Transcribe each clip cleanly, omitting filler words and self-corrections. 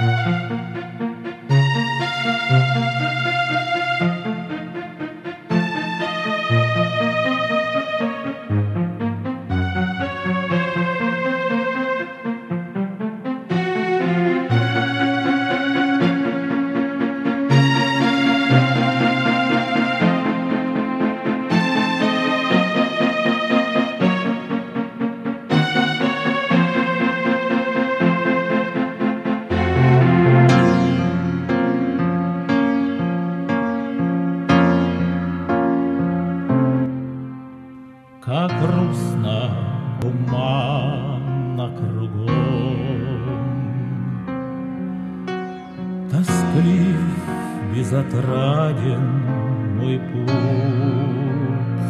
Как грустно, туманно кругом, тосклив, безотраден мой путь,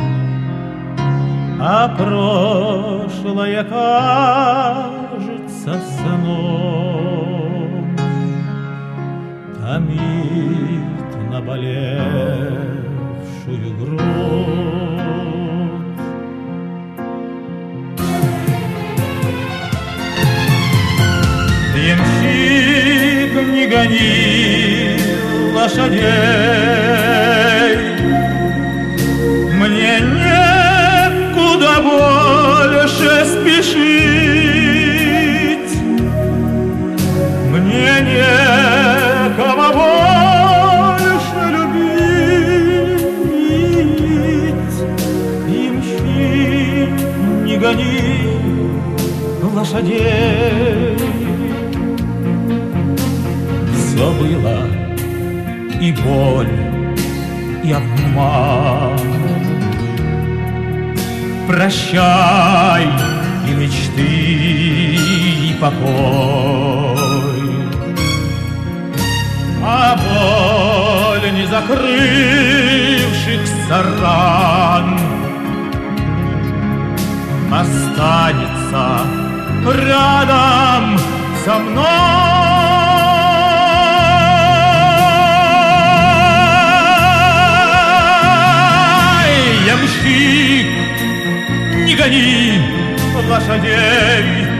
а прошлое кажется сном, томит наболевшую грудь. Ямщик, не гони лошадей, мне некуда больше спешить, мне некого больше любить. Ямщик, не гони лошадей. Все было и боль, и обман. Прощай и мечты, и покой. А боль не закрывшихся ран останется рядом со мной. Ямщик, не гони лошадей,